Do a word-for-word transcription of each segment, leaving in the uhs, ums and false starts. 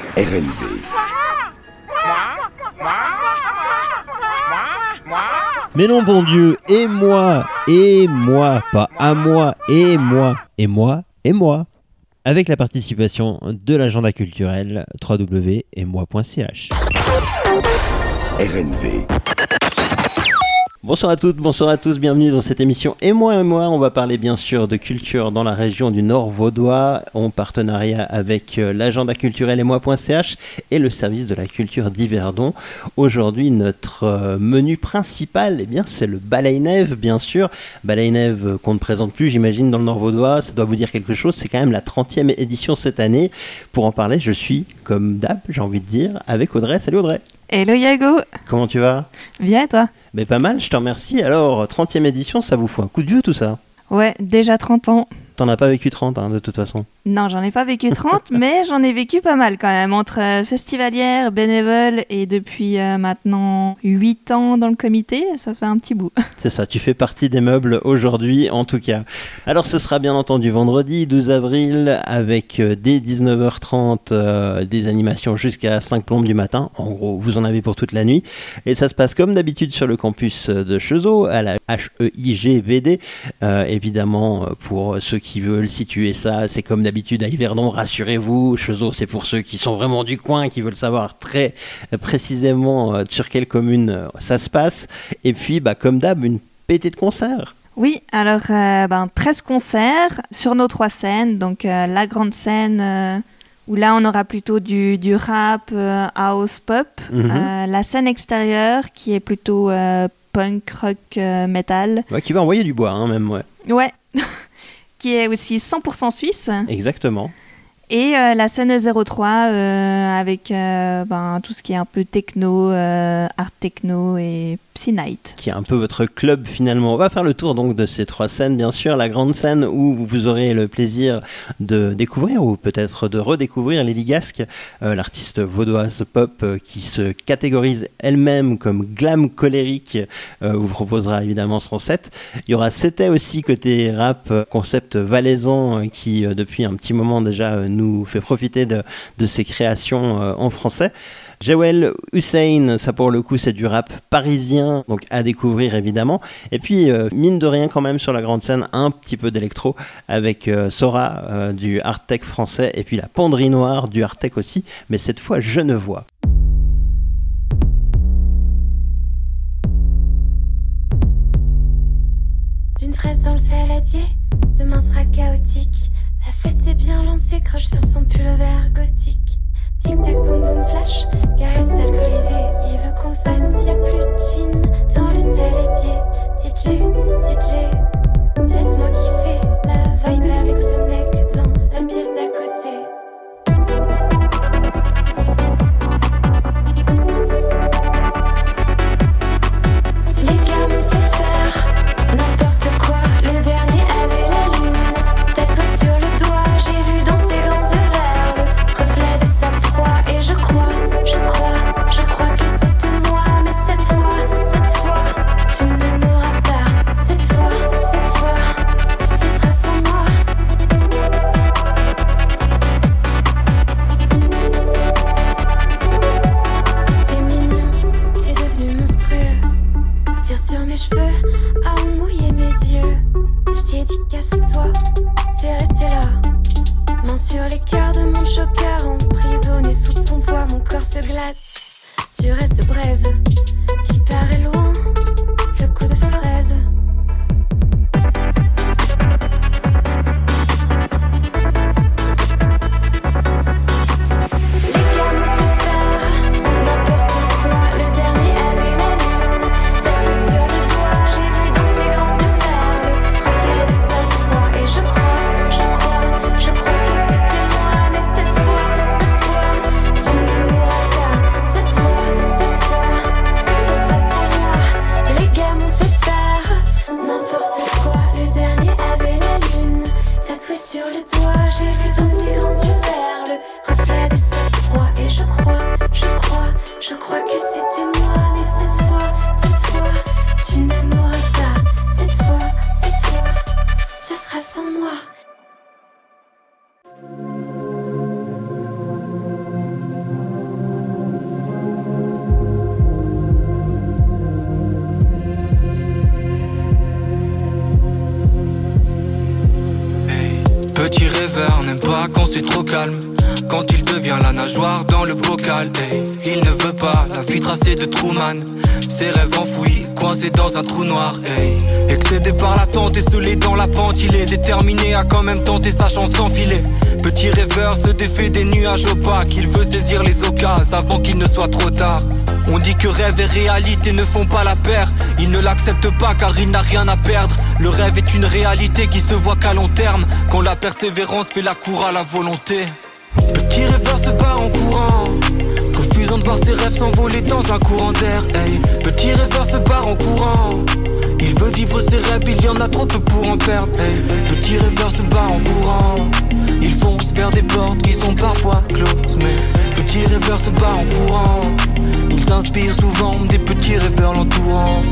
R N V. Mais non, bon Dieu, et moi, et moi, pas à moi, et moi, et moi, et moi. Avec la participation de l'agenda culturel w w w point et moi point c h. R N V. Bonsoir à toutes, bonsoir à tous, bienvenue dans cette émission Et moi, et moi, on va parler bien sûr de culture dans la région du Nord Vaudois, en partenariat avec l'agenda culturel et moi point c h et le service de la culture d'Yverdon. Aujourd'hui, notre menu principal, eh bien, c'est le Balaïnev, bien sûr. Balaïnev qu'on ne présente plus, j'imagine, dans le Nord Vaudois, ça doit vous dire quelque chose, c'est quand même la trentième édition cette année. Pour en parler, je suis, comme d'hab, j'ai envie de dire, avec Audrey. Salut Audrey. Hello Yago. Comment tu vas ? Bien et toi ? Mais pas mal, je te remercie. Alors, trentième édition, ça vous fout un coup de vieux tout ça ? Ouais, déjà trente ans. T'en as pas vécu trente, hein, de toute façon. Non, j'en ai pas vécu trente, mais j'en ai vécu pas mal quand même. Entre euh, festivalière, bénévole et depuis euh, maintenant huit ans dans le comité, ça fait un petit bout. C'est ça, tu fais partie des meubles aujourd'hui en tout cas. Alors ce sera bien entendu vendredi douze avril avec euh, dès dix-neuf heures trente euh, des animations jusqu'à cinq plombes du matin. En gros, vous en avez pour toute la nuit. Et ça se passe comme d'habitude sur le campus de Cheseaux, à la H E I G V D. Euh, évidemment, pour ceux qui veulent situer ça, c'est comme d'habitude à Yverdon, rassurez-vous. Cheseaux, c'est pour ceux qui sont vraiment du coin, qui veulent savoir très précisément euh, sur quelle commune euh, ça se passe. Et puis, bah, comme d'hab, une pétée de concerts. Oui, alors euh, ben, treize concerts sur nos trois scènes. Donc euh, la grande scène euh, où là on aura plutôt du, du rap, euh, house, pop. Mm-hmm. Euh, la scène extérieure qui est plutôt euh, punk, rock, euh, metal. Ouais, qui va envoyer du bois, hein, même, ouais. Ouais. Qui est aussi cent pour cent suisse. Exactement. Et euh, la scène zéro trois euh, avec euh, ben, tout ce qui est un peu techno, euh, art techno et Psy Night. Qui est un peu votre club finalement. On va faire le tour donc de ces trois scènes, bien sûr. La grande scène où vous aurez le plaisir de découvrir ou peut-être de redécouvrir Lily Gasque, euh, l'artiste vaudoise pop euh, qui se catégorise elle-même comme glam colérique, euh, vous proposera évidemment son set. Il y aura C'était aussi côté rap, concept valaisan euh, qui euh, depuis un petit moment déjà euh, nous fait profiter de, de ses créations euh, en français. Jawel Hussein, ça pour le coup c'est du rap parisien, donc à découvrir évidemment. Et puis euh, mine de rien quand même sur la grande scène, un petit peu d'électro avec euh, Sora euh, du Art Tech français et puis la Penderie Noire du Art Tech aussi, mais cette fois Genevois. D'une fraise dans le saladier, demain sera chaotique. La fête est bien lancée, croche sur son pullover gothique. Tic-tac, boum boum flash, caresse alcoolisée. Il veut qu'on le fasse, y'a plus de gin dans le saladier. D J, D J, laisse-moi kiffer la vibe avec ce mec dans la pièce d'à côté. Les gars m'ont fait faire n'importe quoi. Le dernier avait la lune tatouée sur le doigt. J'ai vu dans ses grands yeux verts le reflet de sa proie. Et je crois, je crois, je crois que c'était moi. Mais cette fois, cette fois, tu ne m'auras pas. Cette fois, cette fois, ce sera sans moi. T'étais mignon, t'es devenu monstrueux. Tire sur mes cheveux, a mouillé mes yeux. Je t'ai dit casse-toi, t'es resté là. Main sur les cœurs de mon choker, emprisonné sous ton poids, mon corps se glace. Tu restes braise, qui paraît loin, le coup de fraise. Les gars m'ont fait faire n'importe quoi. Le dernier avait la lune tatouée sur le doigt. J'ai vu dans ses grands yeux verts le reflet de sa proie. Et je crois, je crois, je crois que c'était moi. Mais cette fois, cette fois, tu ne m'auras pas. Cette fois, cette fois, rêveur n'aime pas quand c'est trop calme. Quand il devient la nageoire dans le bocal, hey, il ne veut pas la vie tracée de Truman. Ses rêves enfouis, coincés dans un trou noir, hey. Excédé par l'attente et scellé dans la pente, il est déterminé à quand même tenter sa chance sans filet. Petit rêveur se défait des nuages opaques, il veut saisir les occasions avant qu'il ne soit trop tard. On dit que rêve et réalité ne font pas la paire. Il ne l'accepte pas car il n'a rien à perdre. Le rêve est une réalité qui se voit qu'à long terme, quand la persévérance fait la cour à la volonté. Petit rêveur se barre en courant, refusant de voir ses rêves s'envoler dans un courant d'air, hey. Petit rêveur se barre en courant, il veut vivre ses rêves, il y en a trop peu pour en perdre, hey. Petit rêveur se barre en courant, il fonce vers des portes qui sont parfois closes. Mais petit rêveur se barre en courant, il s'inspire souvent des petits rêveurs l'entourant.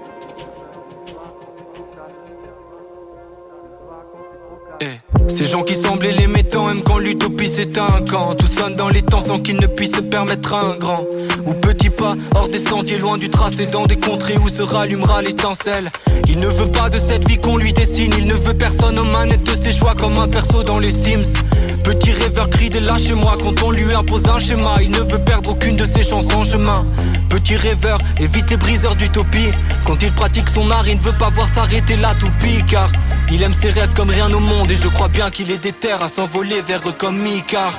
Hey. Ces gens qui semblaient les métants aiment quand l'utopie s'éteint. Quand tout sonne dans les temps sans qu'ils ne puissent se permettre un grand ou petit pas hors des sentiers, loin du tracé, dans des contrées où se rallumera l'étincelle. Il ne veut pas de cette vie qu'on lui dessine, il ne veut personne aux manettes de ses choix comme un perso dans les Sims. Petit rêveur crie dès là chez moi quand on lui impose un schéma. Il ne veut perdre aucune de ses chances en chemin. Petit rêveur évite les briseurs d'utopie. Quand il pratique son art, il ne veut pas voir s'arrêter la toupie, car il aime ses rêves comme rien au monde. Et je crois bien qu'il est déter à s'envoler vers eux comme Icare.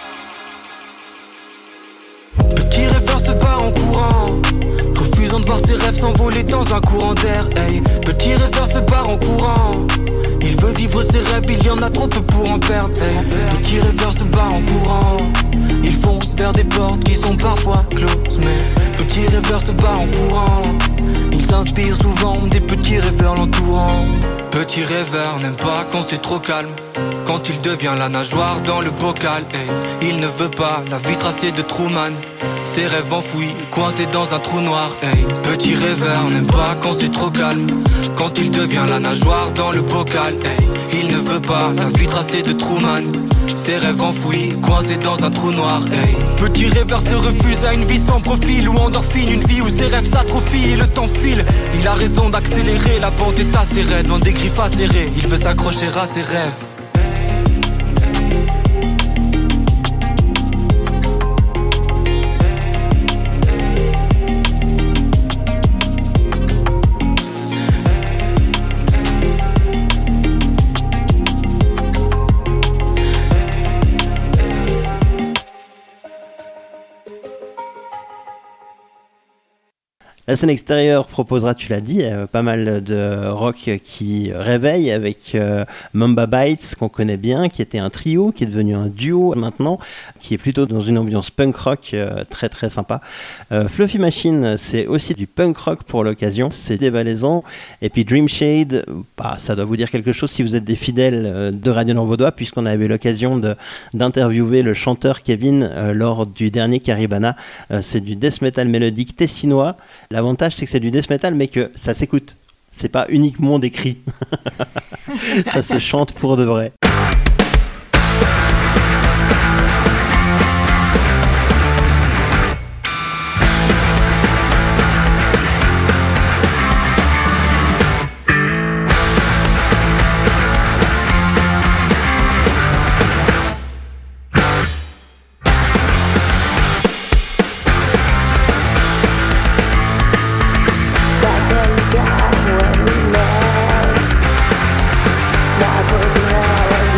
Petit rêveur se bat en courant, refusant de voir ses rêves s'envoler dans un courant d'air, hey. Petit rêveur se barre en courant, il veut vivre ses rêves, il y en a trop peu pour en perdre, hey. Petit rêveur se barre en courant, il fonce vers des portes qui sont parfois closes. Mais petit rêveur se barre en courant, il s'inspire souvent des petits rêveurs l'entourant. Petit rêveur n'aime pas quand c'est trop calme, quand il devient la nageoire dans le bocal, hey. Il ne veut pas la vie tracée de Truman, ses rêves enfouis, coincés dans un trou noir, hey. Petit rêveur n'aime pas quand c'est trop calme, quand il devient la nageoire dans le bocal, hey. Il ne veut pas la vie tracée de Truman, ses rêves enfouis, coincés dans un trou noir, hey. Petit rêveur se refuse à une vie sans profil, ou endorphine, une vie où ses rêves s'atrophient et le temps file. Il a raison d'accélérer, la pente est assez raide, loin des griffes acérées, il veut s'accrocher à ses rêves. La scène extérieure proposera, tu l'as dit, euh, pas mal de rock qui réveille avec euh, Mamba Bites, qu'on connaît bien, qui était un trio, qui est devenu un duo maintenant, qui est plutôt dans une ambiance punk rock euh, très très sympa. Euh, Fluffy Machine, c'est aussi du punk rock pour l'occasion, c'est dévalaisant. Et puis Dream Shade, bah, ça doit vous dire quelque chose si vous êtes des fidèles euh, de Radio Nord-Vaudois, puisqu'on avait l'occasion de, d'interviewer le chanteur Kevin euh, lors du dernier Caribana. Euh, c'est du death metal mélodique tessinois. L'avantage, c'est que c'est du death metal, mais que ça s'écoute. C'est pas uniquement des cris. Ça se chante pour de vrai. When we met, my broken heart was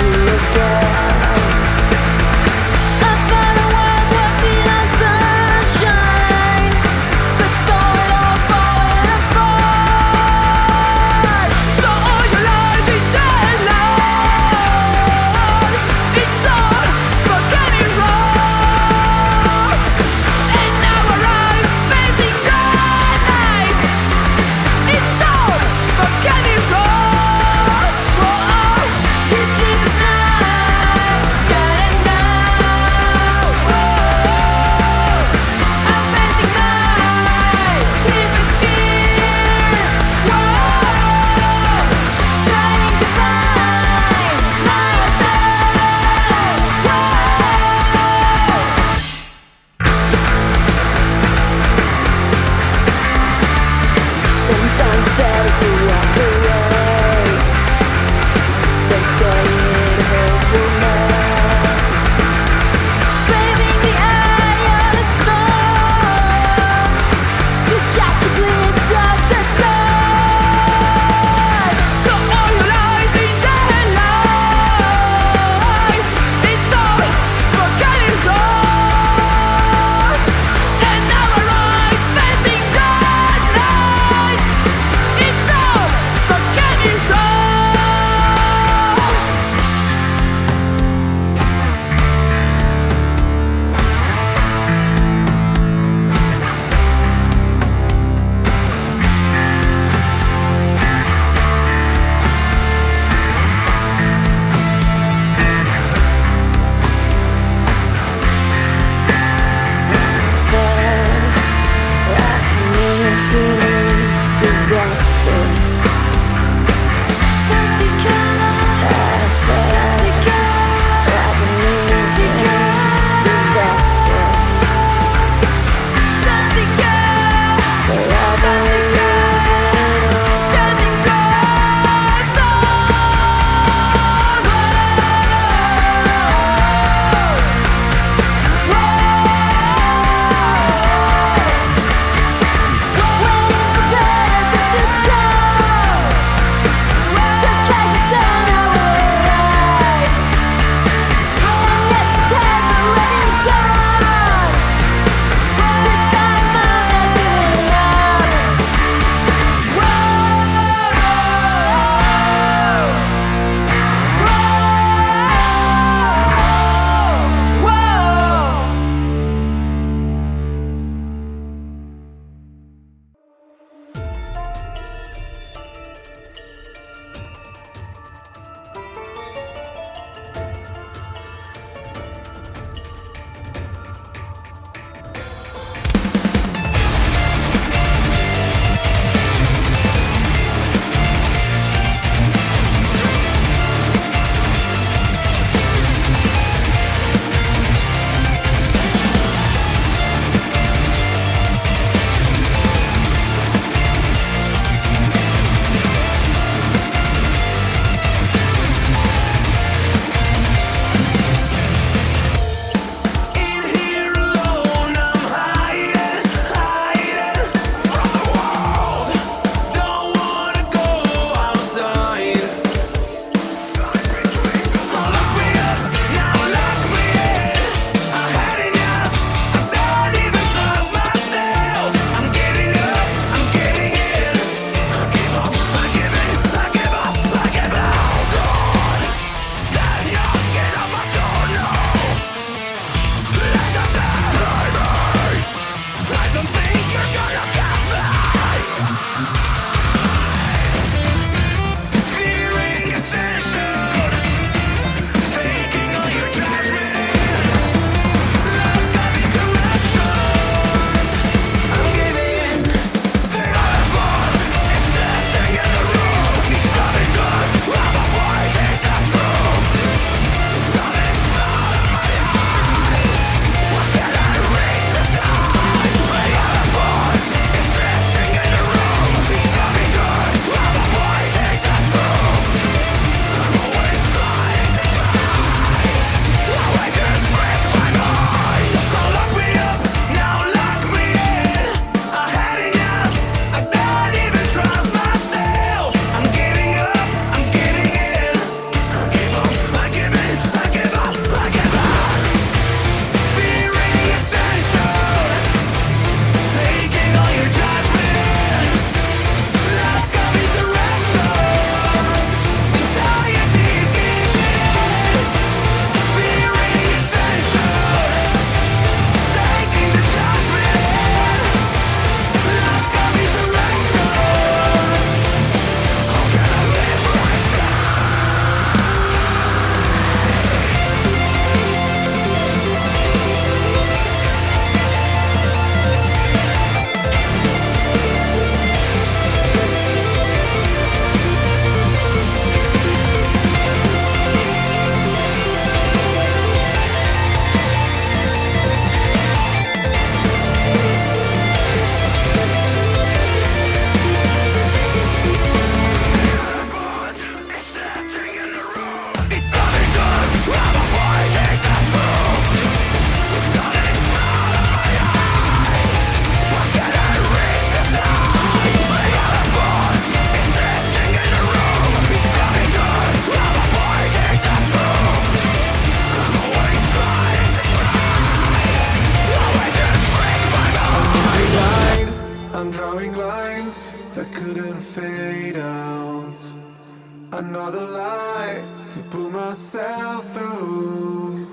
fade out. Another light to pull myself through.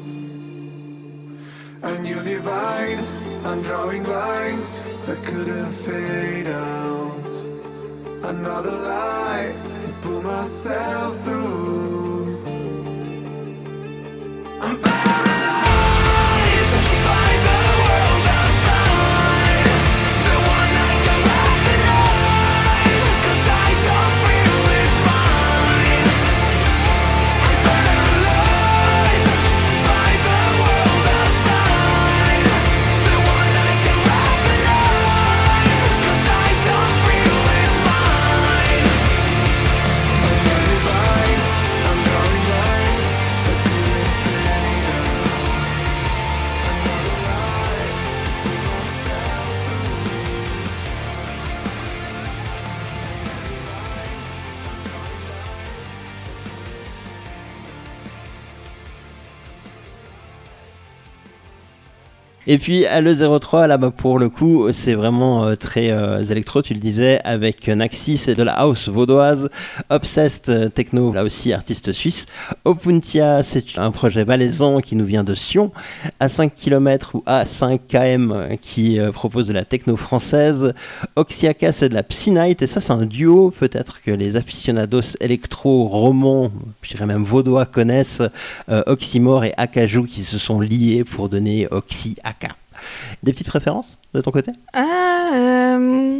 A new divide, I'm drawing lines that couldn't fade out. Another light to pull myself through. I'm paralyzed by the world outside. The one I can recognize, 'cause I don't feel it's mine. I'm paralyzed by the world outside. The one I can recognize, 'cause I don't feel it's mine. I'm divine, I'm drawing lines that couldn't fade out. Another light to pull myself Et puis à le zéro trois, là bah, pour le coup c'est vraiment euh, très euh, électro, tu le disais, avec Naxis et de la house vaudoise. Obsessed euh, Techno, là aussi artiste suisse. Opuntia, c'est un projet valaisan qui nous vient de Sion, à cinq kilomètres ou à cinq kilomètres euh, qui euh, propose de la techno française. Oxiaka, c'est de la Psynight, et ça c'est un duo peut-être que les aficionados électro romans, je dirais même vaudois, connaissent. euh, Oxymore et Akaju qui se sont liés pour donner Oxy Des petites références de ton côté ? Ah, euh,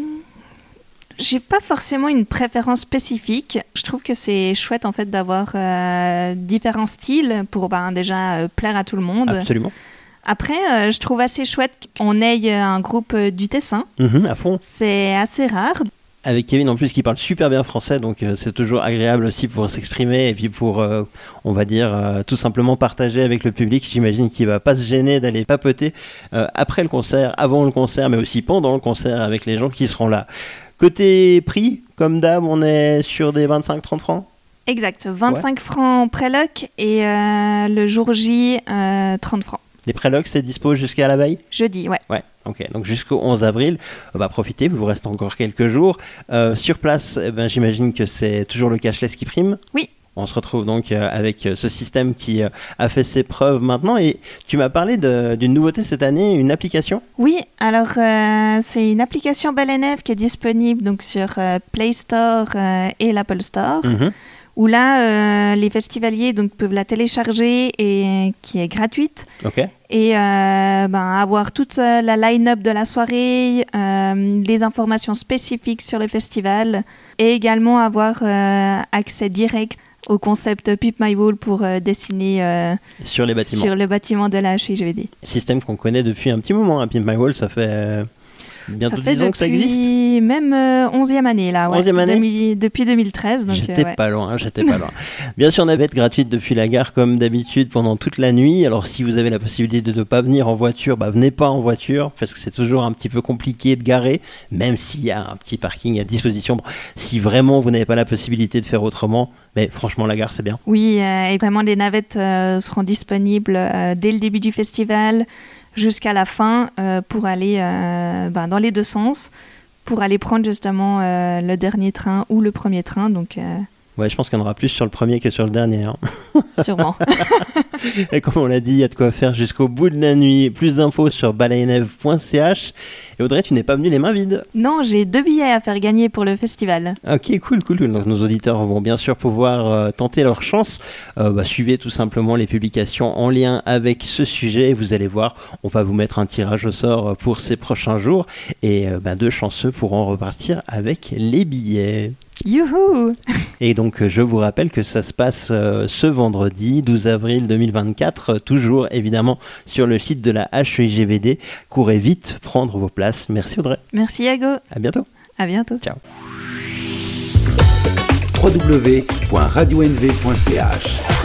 j'ai pas forcément une préférence spécifique. Je trouve que c'est chouette en fait d'avoir euh, différents styles pour ben, déjà euh, plaire à tout le monde. Absolument. Après, euh, je trouve assez chouette qu'on ait un groupe euh, du Tessin. Mmh, à fond. C'est assez rare. Avec Kevin en plus qui parle super bien français, donc euh, c'est toujours agréable aussi pour s'exprimer et puis pour, euh, on va dire, euh, tout simplement partager avec le public. J'imagine qu'il va pas se gêner d'aller papoter euh, après le concert, avant le concert, mais aussi pendant le concert avec les gens qui seront là. Côté prix, comme d'hab, on est sur des vingt-cinq à trente francs ? Exact, vingt-cinq ouais. francs préloc et euh, le jour J, euh, trente francs. Les prélocs, c'est dispo jusqu'à la veille ? Jeudi, ouais. Ouais, ok. Donc jusqu'au onze avril, euh, bah, profitez, il vous reste encore quelques jours. Euh, sur place, eh ben, j'imagine que c'est toujours le cashless qui prime ? Oui. On se retrouve donc euh, avec euh, ce système qui euh, a fait ses preuves maintenant. Et tu m'as parlé de, d'une nouveauté cette année, une application ? Oui, alors euh, c'est une application Belle N F qui est disponible donc, sur euh, Play Store euh, et l'Apple Store. Mm-hmm. Où là, euh, les festivaliers donc, peuvent la télécharger et qui est gratuite. Okay. Et euh, ben, avoir toute la line-up de la soirée, euh, les informations spécifiques sur le festival et également avoir euh, accès direct au concept Pimp My Wall pour euh, dessiner euh, sur les bâtiments. Sur le bâtiment de la H I G V D. Système qu'on connaît depuis un petit moment. Hein. Pimp My Wall, ça fait... Euh... Bientôt ça fait dix ans que ça existe. Depuis même euh, onzième année là, ouais. onzième année Demi, depuis deux mille treize. Donc, j'étais euh, ouais. pas loin, j'étais pas loin. Bien sûr, navette gratuite depuis la gare comme d'habitude pendant toute la nuit. Alors si vous avez la possibilité de ne pas venir en voiture, bah venez pas en voiture parce que c'est toujours un petit peu compliqué de garer, même s'il y a un petit parking à disposition. Bon, si vraiment vous n'avez pas la possibilité de faire autrement, mais franchement la gare c'est bien. Oui, euh, et vraiment les navettes euh, seront disponibles euh, dès le début du festival jusqu'à la fin euh, pour aller euh, ben, dans les deux sens, pour aller prendre justement euh, le dernier train ou le premier train. Donc, euh... ouais, je pense qu'il y en aura plus sur le premier que sur le dernier. Hein. Sûrement. Et comme on l'a dit, il y a de quoi faire jusqu'au bout de la nuit. Plus d'infos sur balayenev point c h. Et Audrey, tu n'es pas venue les mains vides. Non, j'ai deux billets à faire gagner pour le festival. Ok, cool, cool. Donc nos auditeurs vont bien sûr pouvoir euh, tenter leur chance. Euh, bah, suivez tout simplement les publications en lien avec ce sujet. Vous allez voir, on va vous mettre un tirage au sort pour ces prochains jours. Et euh, bah, deux chanceux pourront repartir avec les billets. Youhou! Et donc je vous rappelle que ça se passe euh, ce vendredi douze avril deux mille vingt-quatre, euh, toujours évidemment sur le site de la H I G V D. Courez vite prendre vos places. Merci Audrey. Merci Yago. À bientôt. À bientôt. Ciao. w w w point radio n v point c h